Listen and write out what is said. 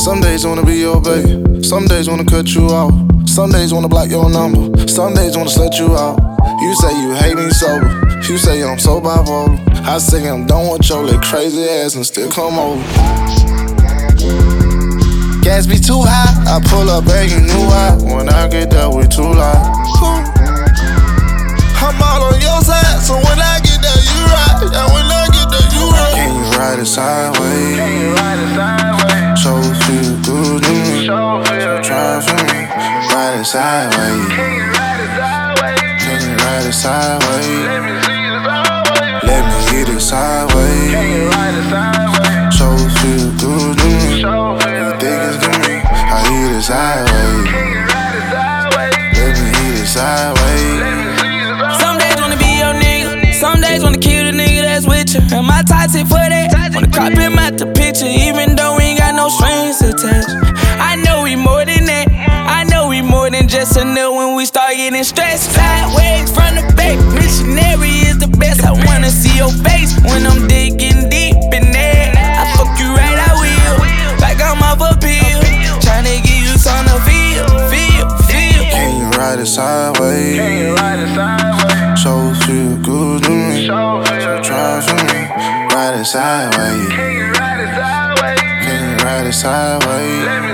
Some days wanna be your babe, some days wanna cut you off. Some days wanna block your number, some days wanna slut you out. You say you hate me sober, you say I'm so bipolar. I say I'm done with your little crazy ass and still come over. Gas be too high, I pull up and you knew why. When I get there, we too loud. I'm all on your side, so when I get there, you ride. And when I get there, you ride. Can you ride it sideways? Can you ride it sideways? So feel good to me. So try for me. Ride it sideways. Can you ride it sideways? Can you ride it sideways? Let me see it sideways. Let me hit it sideways. Can you ride it sideways? So feel good to me. So You think it's to me? I hit it sideways. Can you ride it sideways? Let me hit it sideways. Let me see it sideways. Some days wanna be your nigga, some days wanna kill the nigga that's with you. And my toxic for that, wanna crop him out the picture, even though we ain't got no strings attached. I know we more than that, I know we more than just a nut when we start getting stressed. Sideways from the back, missionary is the best. I wanna see your face when I'm digging deep in there. I fuck you right, I will, like I'm off a pill, tryna get you on the feel. Can you ride it sideways? Can you ride it sideways? So feel good to me. So Try for me. Ride it sideways. Can you ride it sideways? Can you ride it sideways? Let me